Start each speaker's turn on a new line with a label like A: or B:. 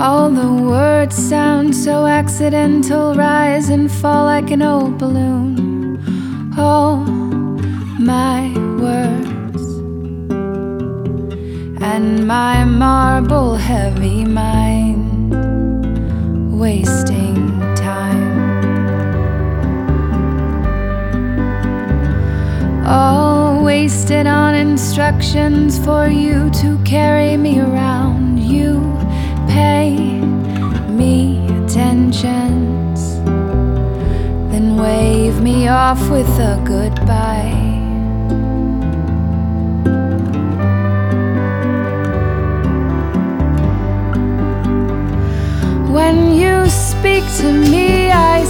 A: All the words sound so accidental, rise and fall like an old balloon. All my words and my marble heavy mind, wasting time. All wasted on instructions for you to carry me around. You pay me attentions, then wave me off with a goodbye. When you speak to me, I